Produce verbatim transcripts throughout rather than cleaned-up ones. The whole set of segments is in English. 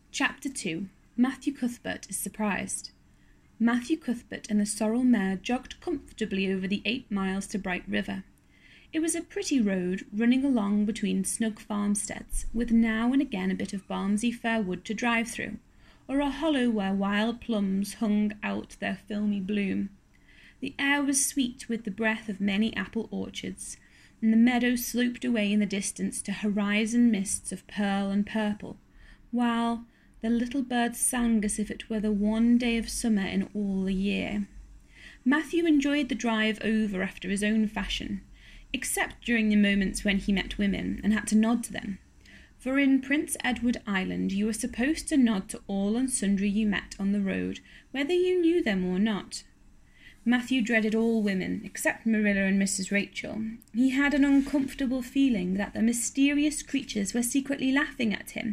Chapter two. Matthew Cuthbert is surprised. Matthew Cuthbert and the sorrel mare jogged comfortably over the eight miles to Bright River. It was a pretty road, running along between snug farmsteads, with now and again a bit of Barmsey fair wood to drive through, or a hollow where wild plums hung out their filmy bloom. The air was sweet with the breath of many apple orchards, and the meadow sloped away in the distance to horizon mists of pearl and purple, while the little birds sang as if it were the one day of summer in all the year. Matthew enjoyed the drive over after his own fashion, except during the moments when he met women and had to nod to them, for in Prince Edward Island you were supposed to nod to all and sundry you met on the road, whether you knew them or not. Matthew dreaded all women, except Marilla and Missus Rachel. He had an uncomfortable feeling that the mysterious creatures were secretly laughing at him.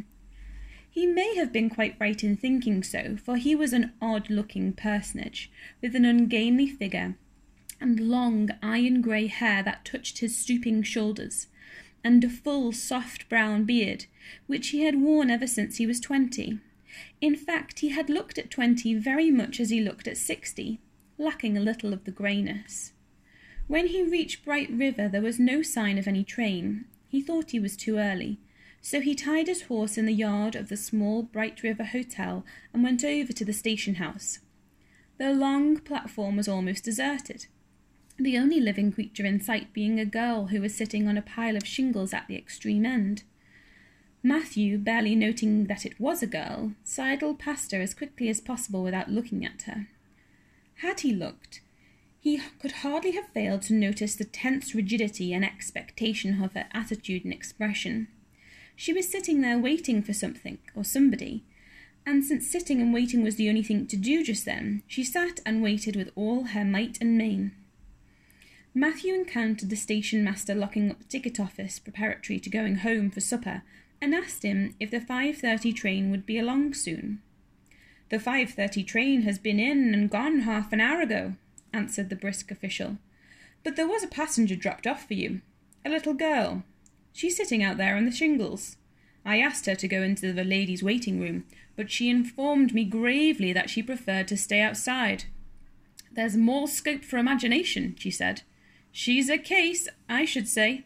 He may have been quite right in thinking so, for he was an odd-looking personage, with an ungainly figure, and long iron-grey hair that touched his stooping shoulders, and a full, soft brown beard, which he had worn ever since he was twenty. In fact, he had looked at twenty very much as he looked at sixty, lacking a little of the greyness. When he reached Bright River there was no sign of any train. He thought he was too early, so he tied his horse in the yard of the small Bright River Hotel and went over to the station house. The long platform was almost deserted, the only living creature in sight being a girl who was sitting on a pile of shingles at the extreme end. Matthew, barely noting that it was a girl, sidled past her as quickly as possible without looking at her. Had he looked, he could hardly have failed to notice the tense rigidity and expectation of her attitude and expression. She was sitting there waiting for something or somebody, and since sitting and waiting was the only thing to do just then, she sat and waited with all her might and main. Matthew encountered the station master locking up the ticket office preparatory to going home for supper, and asked him if the five thirty train would be along soon. "The five thirty train has been in and gone half an hour ago," answered the brisk official. "But there was a passenger dropped off for you, a little girl. She's sitting out there on the shingles. I asked her to go into the ladies' waiting room, but she informed me gravely that she preferred to stay outside. There's more scope for imagination, she said. She's a case, I should say."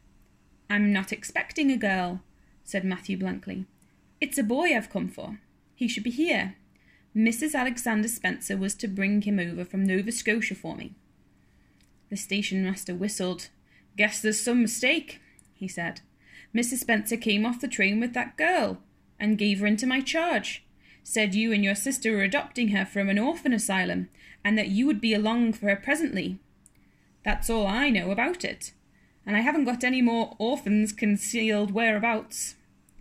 "I'm not expecting a girl," said Matthew blankly. "It's a boy I've come for. He should be here. Missus Alexander Spencer was to bring him over from Nova Scotia for me." The station master whistled. "Guess there's some mistake," he said. "Missus Spencer came off the train with that girl and gave her into my charge. Said you and your sister were adopting her from an orphan asylum and that you would be along for her presently. That's all I know about it, and I haven't got any more orphans concealed whereabouts."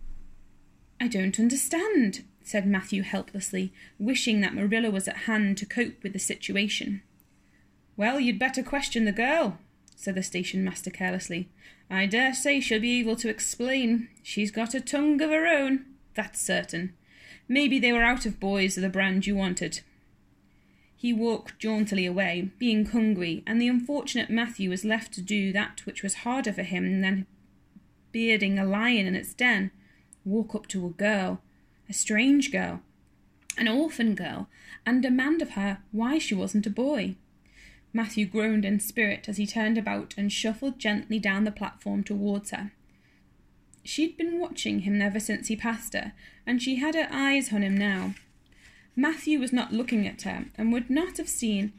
"I don't understand," said Matthew helplessly, wishing that Marilla was at hand to cope with the situation. "Well, you'd better question the girl," said the station master carelessly. "I dare say she'll be able to explain. She's got a tongue of her own, that's certain. Maybe they were out of boys of the brand you wanted." He walked jauntily away, being hungry, and the unfortunate Matthew was left to do that which was harder for him than bearding a lion in its den, walk up to a girl, a strange girl, an orphan girl, and demand of her why she wasn't a boy. Matthew groaned in spirit as he turned about and shuffled gently down the platform towards her. She'd been watching him ever since he passed her, and she had her eyes on him now. Matthew was not looking at her, and would not have seen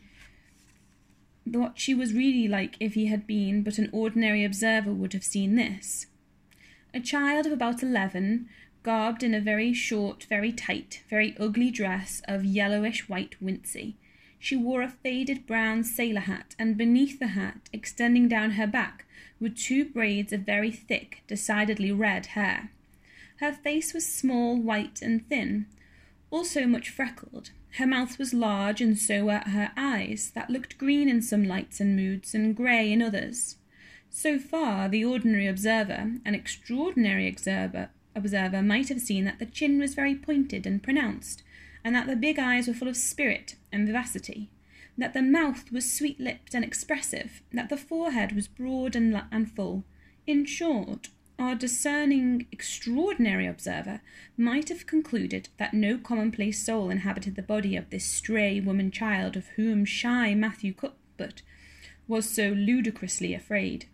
what she was really like if he had been, but an ordinary observer would have seen this. A child of about eleven, garbed in a very short, very tight, very ugly dress of yellowish-white wincey. She wore a faded brown sailor hat, and beneath the hat, extending down her back, were two braids of very thick, decidedly red hair. Her face was small, white, and thin, also much freckled. Her mouth was large, and so were her eyes, that looked green in some lights and moods, and grey in others. So far, the ordinary observer, an extraordinary observer, observer might have seen that the chin was very pointed and pronounced, and that the big eyes were full of spirit and vivacity, that the mouth was sweet-lipped and expressive, that the forehead was broad and, and full. In short, Our discerning, extraordinary observer might have concluded that no commonplace soul inhabited the body of this stray woman-child of whom shy Matthew Cuthbert was so ludicrously afraid.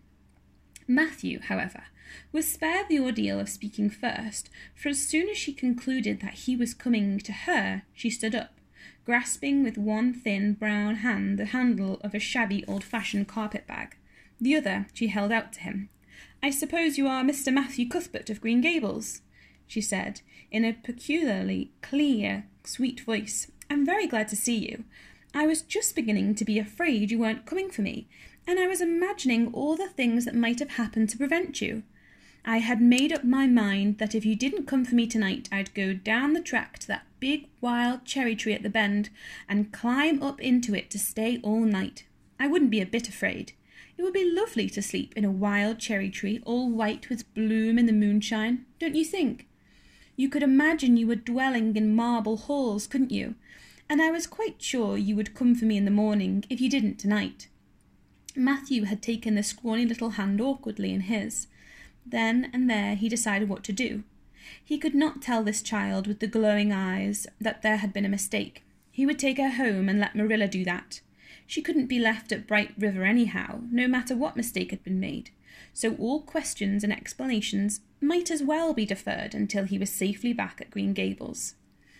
Matthew, however, was spared the ordeal of speaking first, for as soon as she concluded that he was coming to her, she stood up, grasping with one thin brown hand the handle of a shabby old-fashioned carpet-bag. The other she held out to him. "I suppose you are Mister Matthew Cuthbert of Green Gables?" she said, in a peculiarly clear, sweet voice. "I'm very glad to see you. I was just beginning to be afraid you weren't coming for me, and I was imagining all the things that might have happened to prevent you. I had made up my mind that if you didn't come for me tonight, I'd go down the track to that big wild cherry tree at the bend and climb up into it to stay all night. I wouldn't be a bit afraid. It would be lovely to sleep in a wild cherry tree, all white with bloom in the moonshine, don't you think? You could imagine you were dwelling in marble halls, couldn't you? And I was quite sure you would come for me in the morning if you didn't tonight." Matthew had taken the scrawny little hand awkwardly in his. Then and there he decided what to do. He could not tell this child with the glowing eyes that there had been a mistake. He would take her home and let Marilla do that. She couldn't be left at Bright River anyhow, no matter what mistake had been made, so all questions and explanations might as well be deferred until he was safely back at Green Gables.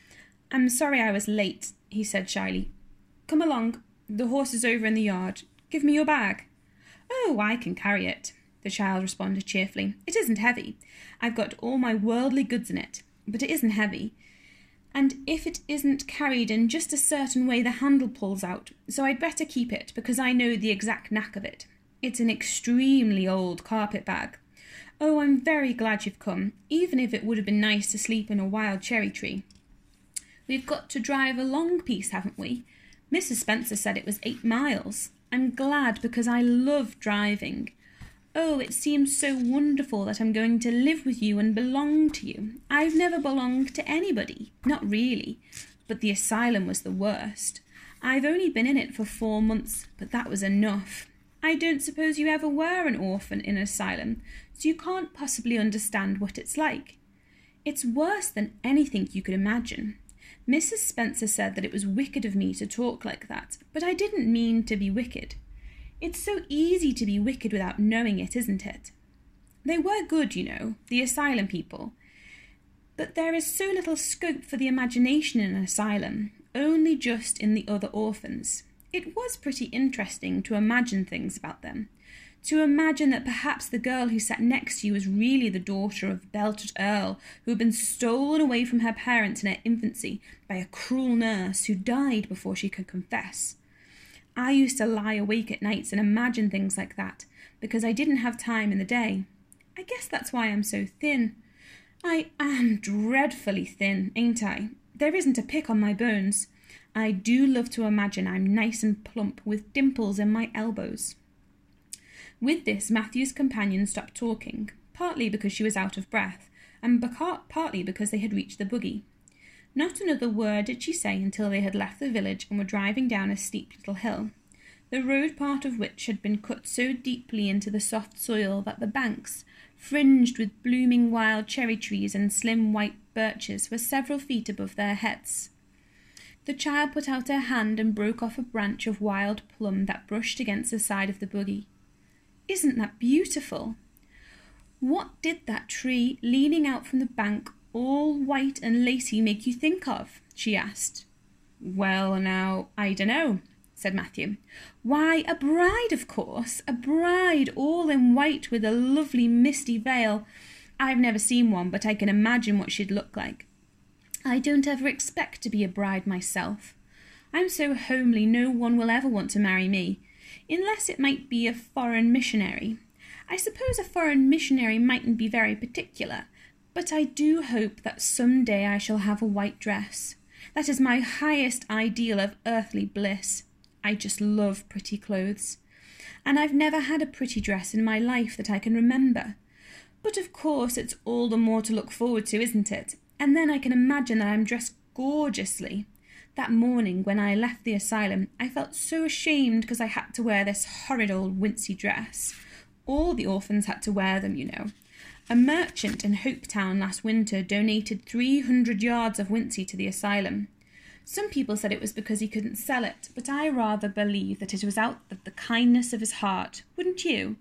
"I'm sorry I was late," he said shyly. "Come along. The horse is over in the yard. Give me your bag." "Oh, I can carry it," the child responded cheerfully. "It isn't heavy. I've got all my worldly goods in it, but it isn't heavy. And if it isn't carried in just a certain way, the handle pulls out, so I'd better keep it because I know the exact knack of it. It's an extremely old carpet bag. Oh, I'm very glad you've come, even if it would have been nice to sleep in a wild cherry tree. We've got to drive a long piece, haven't we? Missus Spencer said it was eight miles. I'm glad because I love driving. Oh, it seems so wonderful that I'm going to live with you and belong to you. I've never belonged to anybody, not really, but the asylum was the worst. I've only been in it for four months, but that was enough. I don't suppose you ever were an orphan in an asylum, so you can't possibly understand what it's like. It's worse than anything you could imagine. Missus Spencer said that it was wicked of me to talk like that, but I didn't mean to be wicked. It's so easy to be wicked without knowing it, isn't it? They were good, you know, the asylum people. But there is so little scope for the imagination in an asylum, only just in the other orphans. It was pretty interesting to imagine things about them. To imagine that perhaps the girl who sat next to you was really the daughter of Belted Earl, who had been stolen away from her parents in her infancy by a cruel nurse who died before she could confess. I used to lie awake at nights and imagine things like that, because I didn't have time in the day. I guess that's why I'm so thin. I am dreadfully thin, ain't I? There isn't a pick on my bones. I do love to imagine I'm nice and plump with dimples in my elbows. With this, Matthew's companion stopped talking, partly because she was out of breath, and partly because they had reached the buggy. Not another word did she say until they had left the village and were driving down a steep little hill, the road part of which had been cut so deeply into the soft soil that the banks, fringed with blooming wild cherry trees and slim white birches, were several feet above their heads. The child put out her hand and broke off a branch of wild plum that brushed against the side of the buggy. "Isn't that beautiful? What did that tree leaning out from the bank, all white and lacy, make you think of?" she asked. "Well, now, I dunno," said Matthew. "Why, a bride, of course, a bride all in white with a lovely misty veil. I've never seen one, but I can imagine what she'd look like. I don't ever expect to be a bride myself. I'm so homely no one will ever want to marry me, unless it might be a foreign missionary. I suppose a foreign missionary mightn't be very particular, but I do hope that some day I shall have a white dress. That is my highest ideal of earthly bliss. I just love pretty clothes. And I've never had a pretty dress in my life that I can remember. But of course it's all the more to look forward to, isn't it? And then I can imagine that I'm dressed gorgeously. That morning when I left the asylum, I felt so ashamed because I had to wear this horrid old wincey dress. All the orphans had to wear them, you know. A merchant in Hopetown last winter donated three hundred yards of Wincy to the asylum. Some people said it was because he couldn't sell it, but I rather believe that it was out of the kindness of his heart, wouldn't you?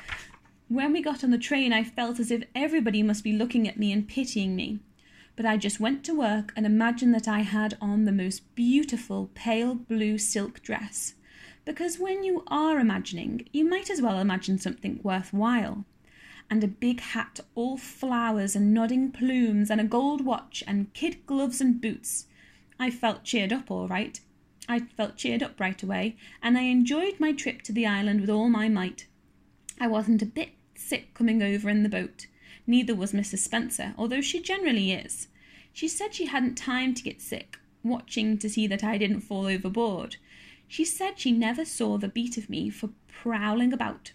When we got on the train, I felt as if everybody must be looking at me and pitying me. But I just went to work and imagined that I had on the most beautiful pale blue silk dress. Because when you are imagining, you might as well imagine something worthwhile. And a big hat, all flowers and nodding plumes, and a gold watch, and kid gloves and boots. I felt cheered up all right. I felt cheered up right away, and I enjoyed my trip to the island with all my might. I wasn't a bit sick coming over in the boat. Neither was Missus Spencer, although she generally is. She said she hadn't time to get sick, watching to see that I didn't fall overboard. She said she never saw the beat of me for prowling about.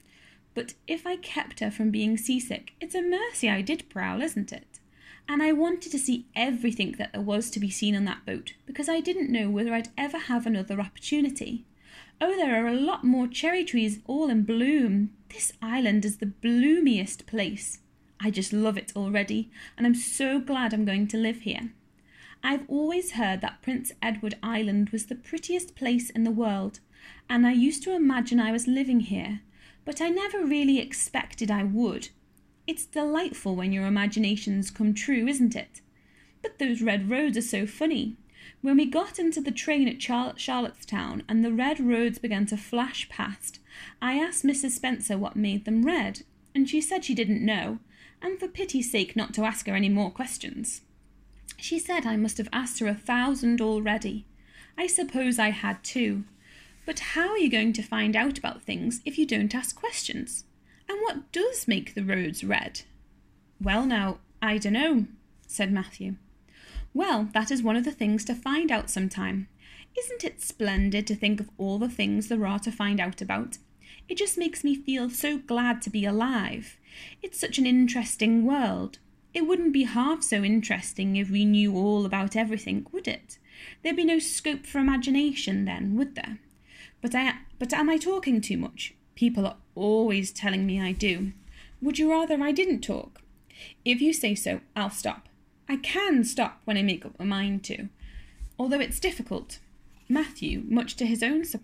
But if I kept her from being seasick, it's a mercy I did prowl, isn't it? And I wanted to see everything that there was to be seen on that boat, because I didn't know whether I'd ever have another opportunity. Oh, there are a lot more cherry trees all in bloom. This island is the bloomiest place. I just love it already, and I'm so glad I'm going to live here. I've always heard that Prince Edward Island was the prettiest place in the world, and I used to imagine I was living here, but I never really expected I would. It's delightful when your imaginations come true, isn't it? But those red roads are so funny. When we got into the train at Char- Charlottetown and the red roads began to flash past, I asked Missus Spencer what made them red, and she said she didn't know, and for pity's sake not to ask her any more questions. She said I must have asked her a thousand already. I suppose I had too. But how are you going to find out about things if you don't ask questions? And what does make the roads red? Well now, I dunno, said Matthew. Well, that is one of the things to find out sometime. Isn't it splendid to think of all the things there are to find out about? It just makes me feel so glad to be alive. It's such an interesting world. It wouldn't be half so interesting if we knew all about everything, would it? There'd be no scope for imagination then, would there? But I, but am I talking too much? People are always telling me I do. Would you rather I didn't talk? If you say so, I'll stop. I can stop when I make up my mind to, although it's difficult. Matthew, much to his own surprise,